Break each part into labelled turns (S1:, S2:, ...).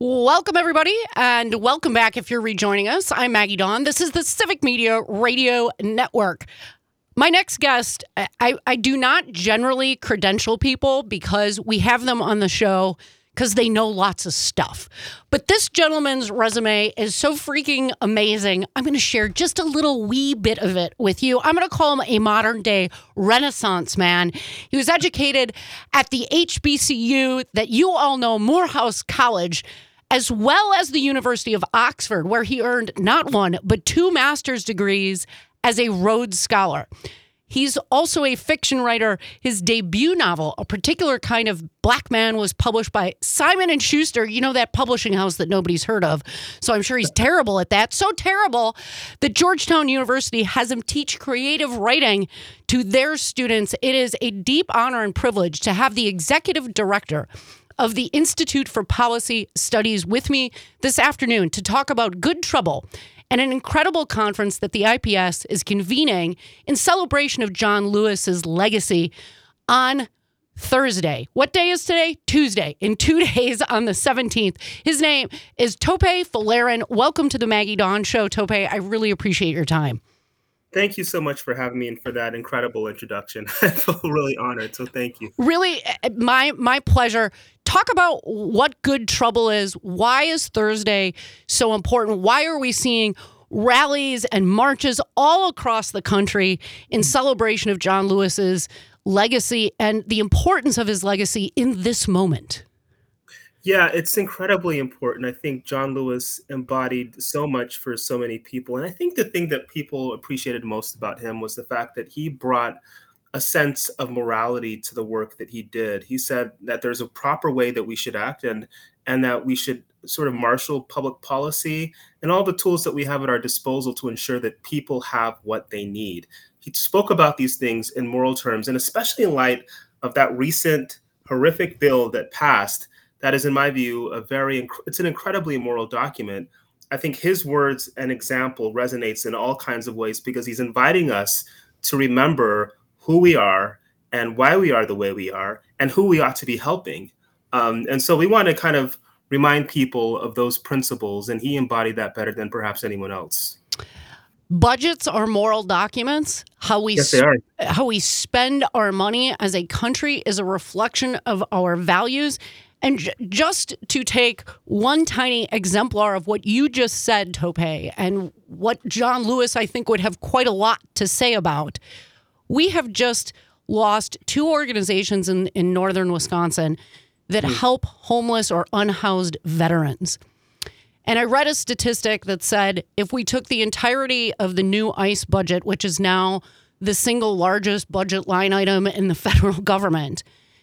S1: Welcome, everybody, and welcome back if you're rejoining us. I'm Maggie Dawn. This is the Civic Media Radio Network. My next guest, I do not generally credential people because we have them on the show because they know lots of stuff. But this gentleman's resume is so freaking amazing. I'm going to share just a little wee bit of it with you. I'm going to call him a modern day Renaissance man. He was educated at the HBCU that you all know, Morehouse College, as well as the University of Oxford, where he earned not one, but 2 master's degrees as a Rhodes Scholar. He's also a fiction writer. His debut novel, A Particular Kind of Black Man, was published by Simon & Schuster, you know, that publishing house that nobody's heard of. So I'm sure he's terrible at that. So terrible that Georgetown University has him teach creative writing to their students. It is a deep honor and privilege to have the executive director of the Institute for Policy Studies with me this afternoon to talk about Good Trouble and an incredible conference that the IPS is convening in celebration of John Lewis's legacy on Thursday. What day is today? Tuesday. In 2 days on the 17th. His name is Tope Folarin. Welcome to the Maggie Dawn Show, Tope. I really appreciate your time.
S2: Thank you so much for having me and for that incredible introduction. I feel really honored, so thank you.
S1: Really, my pleasure. Talk about what Good Trouble is. Why is Thursday so important? Why are we seeing rallies and marches all across the country in celebration of John Lewis's legacy and the importance of his legacy in this moment?
S2: Yeah, it's incredibly important. I think John Lewis embodied so much for so many people. And I think the thing that people appreciated most about him was the fact that he brought a sense of morality to the work that he did. He said that there's a proper way that we should act and that we should sort of marshal public policy and all the tools that we have at our disposal to ensure that people have what they need. He spoke about these things in moral terms, and especially in light of that recent horrific bill that passed. That is, in my view, it's an incredibly moral document. I think his words and example resonates in all kinds of ways because he's inviting us to remember who we are and why we are the way we are and who we ought to be helping. And so we want to kind of remind people of those principles, and he embodied that better than perhaps anyone else.
S1: Budgets are moral documents.
S2: Yes, they are.
S1: How we spend our money as a country is a reflection of our values. And just to take one tiny exemplar of what you just said, Tope, and what John Lewis, I think, would have quite a lot to say about, we have just lost 2 organizations in northern Wisconsin that help homeless or unhoused veterans. And I read a statistic that said if we took the entirety of the new ICE budget, which is now the single largest budget line item in the federal government,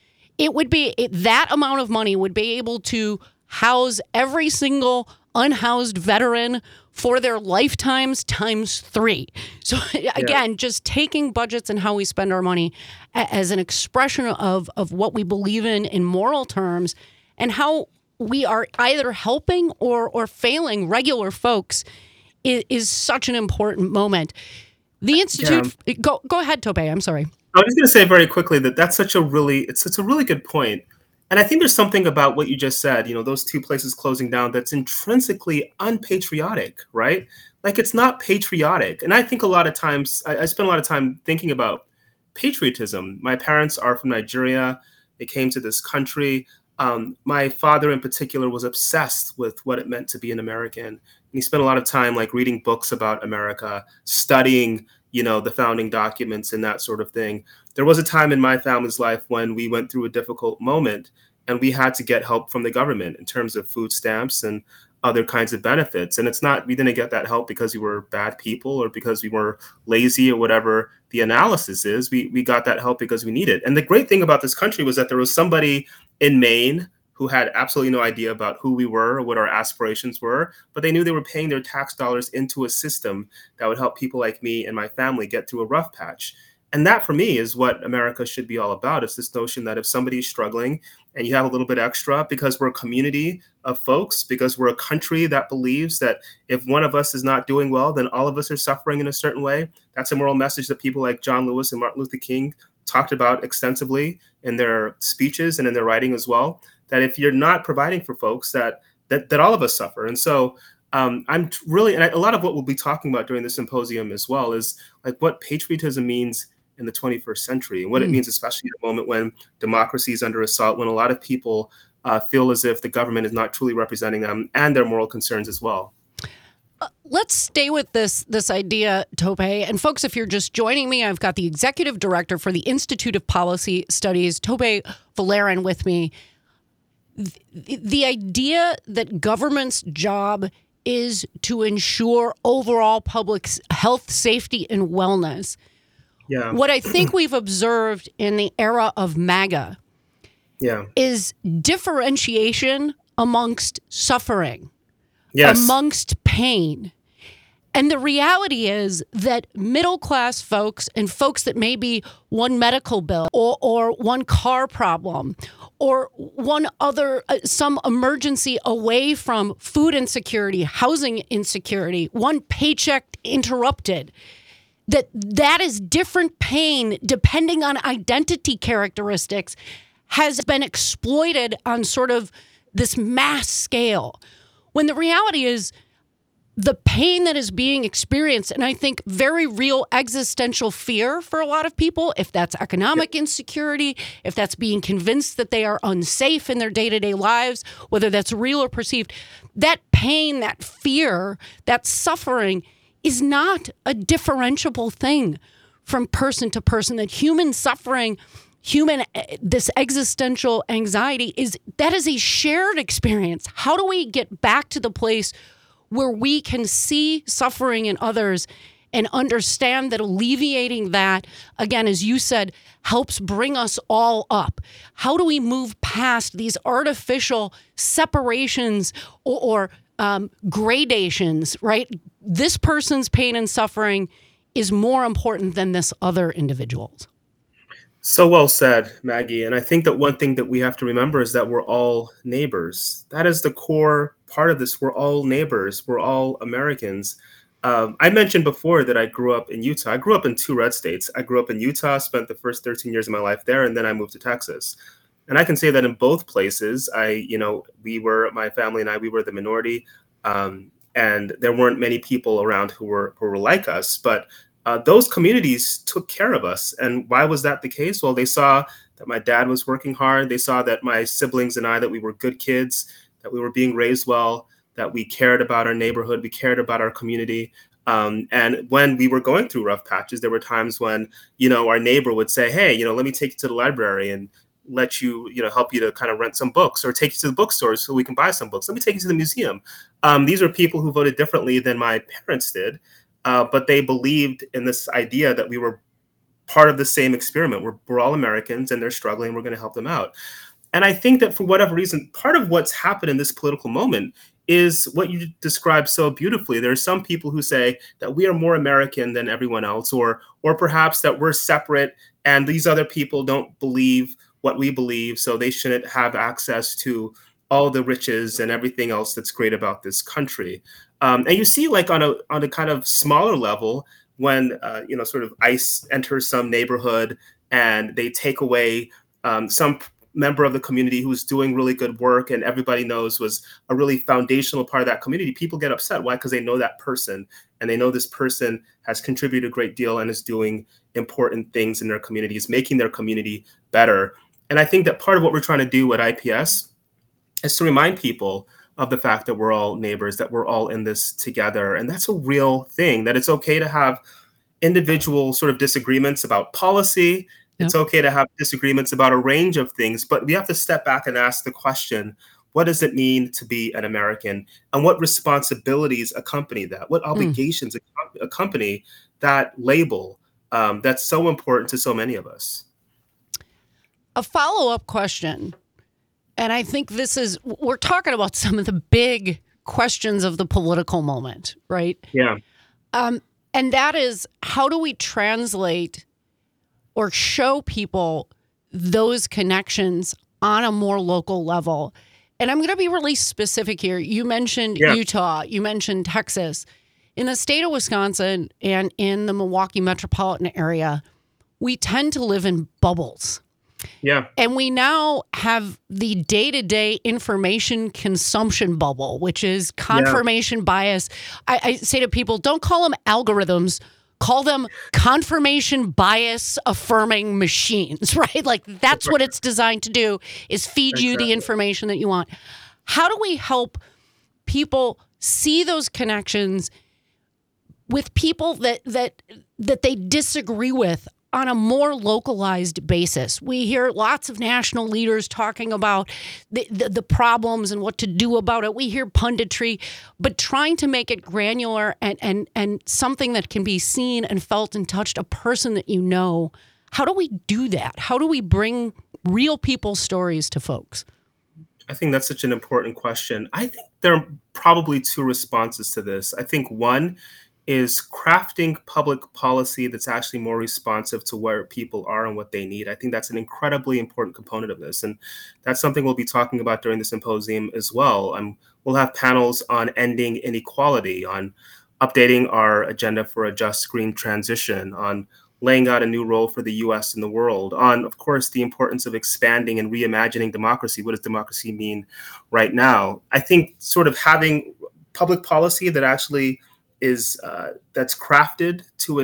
S1: that amount of money would be able to house every single unhoused veteran for their lifetimes times 3. So again, just taking budgets and how we spend our money as an expression of what we believe in moral terms and how we are either helping or failing regular folks is such an important moment. The Institute, go ahead, Tope, I'm sorry.
S2: I was just going to say very quickly that it's a really good point. And I think there's something about what you just said, those 2 places closing down that's intrinsically unpatriotic, right? Like it's not patriotic. And I think a lot of times, I spend a lot of time thinking about patriotism. My parents are from Nigeria. They came to this country. My father in particular was obsessed with what it meant to be an American. And he spent a lot of time like reading books about America, studying the founding documents and that sort of thing. There was a time in my family's life when we went through a difficult moment and we had to get help from the government in terms of food stamps and other kinds of benefits. And we didn't get that help because we were bad people or because we were lazy or whatever the analysis is. We got that help because we needed it. And the great thing about this country was that there was somebody in Maine who had absolutely no idea about who we were or what our aspirations were, but they knew they were paying their tax dollars into a system that would help people like me and my family get through a rough patch. And that, for me, is what America should be all about. It's this notion that if somebody's struggling and you have a little bit extra, because we're a community of folks, because we're a country that believes that if one of us is not doing well, then all of us are suffering in a certain way. That's a moral message that people like John Lewis and Martin Luther King talked about extensively in their speeches and in their writing as well. That if you're not providing for folks, that that all of us suffer. And so and a lot of what we'll be talking about during the symposium as well is like what patriotism means in the 21st century and what it means, especially at a moment when democracy is under assault, when a lot of people feel as if the government is not truly representing them and their moral concerns as well.
S1: Let's stay with this idea, Tope. And folks, if you're just joining me, I've got the executive director for the Institute of Policy Studies, Tope Volerin, with me. The idea that government's job is to ensure overall public health, safety, and wellness.
S2: Yeah.
S1: What I think we've observed in the era of MAGA is differentiation amongst suffering.
S2: Yes.
S1: Amongst pain. And the reality is that middle-class folks and folks that may be one medical bill or one car problem or one other, some emergency away from food insecurity, housing insecurity, one paycheck interrupted, that is different pain depending on identity characteristics has been exploited on sort of this mass scale. When the reality is the pain that is being experienced, and I think very real existential fear for a lot of people, if that's economic insecurity, if that's being convinced that they are unsafe in their day-to-day lives, whether that's real or perceived, that pain, that fear, that suffering is not a differentiable thing from person to person. That human suffering, this existential anxiety is a shared experience. How do we get back to the place where we can see suffering in others and understand that alleviating that, again, as you said, helps bring us all up? How do we move past these artificial separations or gradations, right? This person's pain and suffering is more important than this other individual's.
S2: So well said, Maggie. And I think that one thing that we have to remember is that we're all neighbors. That is the core part of this. We're all neighbors. We're all Americans. I mentioned before that I grew up in Utah. I grew up in two red states. I grew up in Utah, spent the first 13 years of my life there, and then I moved to Texas. And I can say that in both places, my family and I, we were the minority, and there weren't many people around who were like us. But those communities took care of us. And why was that the case? Well, they saw that my dad was working hard. They saw that my siblings and I, that we were good kids, that we were being raised well, that we cared about our neighborhood, we cared about our community. And when we were going through rough patches, there were times when, our neighbor would say, hey, let me take you to the library and let you, help you to kind of rent some books, or take you to the bookstore so we can buy some books. Let me take you to the museum. These are people who voted differently than my parents did. But they believed in this idea that we were part of the same experiment. We're all Americans and they're struggling. We're going to help them out. And I think that for whatever reason, part of what's happened in this political moment is what you described so beautifully. There are some people who say that we are more American than everyone else, or perhaps that we're separate and these other people don't believe what we believe, so they shouldn't have access to all the riches and everything else that's great about this country. And you see, like on a kind of smaller level, when sort of ICE enters some neighborhood and they take away some member of the community who's doing really good work and everybody knows was a really foundational part of that community, people get upset. Why? Because they know that person and they know this person has contributed a great deal and is doing important things in their communities, making their community better. And I think that part of what we're trying to do at IPS is to remind people of the fact that we're all neighbors, that we're all in this together. And that's a real thing, that it's okay to have individual sort of disagreements about policy. It's okay to have disagreements about a range of things, but we have to step back and ask the question, what does it mean to be an American? And what responsibilities accompany that? What obligations accompany that label that's so important to so many of us?
S1: A follow-up question, and I think we're talking about some of the big questions of the political moment, right?
S2: Yeah.
S1: And that is, how do we translate or show people those connections on a more local level? And I'm going to be really specific here. You mentioned Utah, you mentioned Texas. In the state of Wisconsin and in the Milwaukee metropolitan area, we tend to live in bubbles.
S2: Yeah.
S1: And we now have the day-to-day information consumption bubble, which is confirmation bias. I say to people, don't call them algorithms, call them confirmation bias affirming machines, right? Like that's what it's designed to do, is feed you the information that you want. How do we help people see those connections with people that they disagree with on a more localized basis? We hear lots of national leaders talking about the problems and what to do about it. We hear punditry, but trying to make it granular and something that can be seen and felt and touched, a person that you know. How do we do that? How do we bring real people's stories to folks?
S2: I think that's such an important question. I think there are probably two responses to this. I think one is crafting public policy that's actually more responsive to where people are and what they need. I think that's an incredibly important component of this. And that's something we'll be talking about during the symposium as well. We'll have panels on ending inequality, on updating our agenda for a just green transition, on laying out a new role for the US in the world, on, of course, the importance of expanding and reimagining democracy. What does democracy mean right now? I think sort of having public policy that actually is that's crafted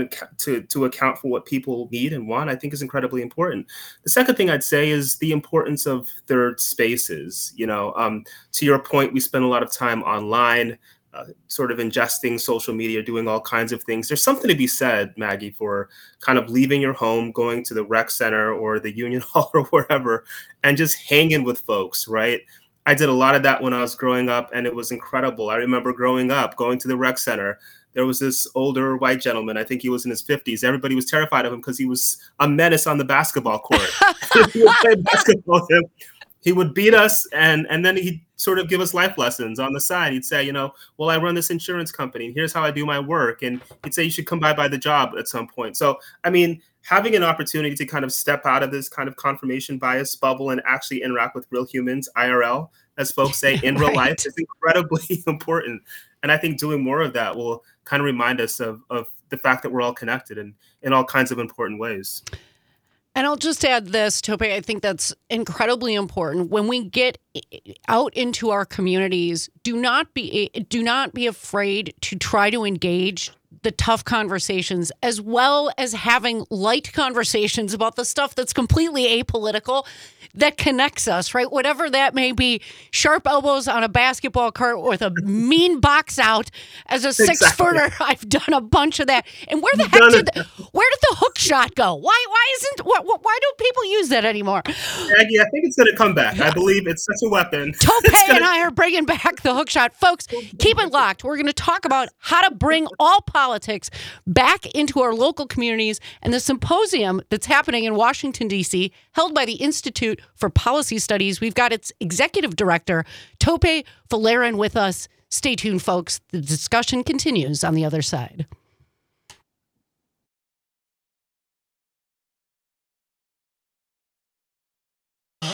S2: to account for what people need and want, I think is incredibly important. The second thing I'd say is the importance of third spaces. To your point, we spend a lot of time online, sort of ingesting social media, doing all kinds of things. There's something to be said, Maggie, for kind of leaving your home, going to the rec center or the Union Hall or wherever, and just hanging with folks, right? I did a lot of that when I was growing up, and it was incredible. I remember growing up, going to the rec center. There was this older white gentleman. I think he was in his 50s. Everybody was terrified of him because he was a menace on the basketball court. We would play basketball with him. He would beat us, and then he'd sort of give us life lessons on the side. He'd say, well, I run this insurance company, and here's how I do my work. And he'd say, you should come by the job at some point. So, having an opportunity to kind of step out of this kind of confirmation bias bubble and actually interact with real humans, IRL, as folks say, in real life, is incredibly important. And I think doing more of that will kind of remind us of the fact that we're all connected in all kinds of important ways.
S1: And I'll just add this, Tope, I think that's incredibly important. When we get out into our communities, do not be afraid to try to engage the tough conversations, as well as having light conversations about the stuff that's completely apolitical, that connects us, right? Whatever that may be, sharp elbows on a basketball court with a mean box out as a six-footer. I've done a bunch of that. And where the heck did the hook shot go? Why don't people use that anymore?
S2: Maggie, I think it's going to come back. I believe it's such a weapon.
S1: Tope and I are bringing back the hook shot. Folks, keep it locked. We're going to talk about how to bring all politics back into our local communities, and the symposium that's happening in Washington, D.C., held by the Institute for Policy Studies. We've got its executive director, Tope Folarin, with us. Stay tuned, folks. The discussion continues on the other side.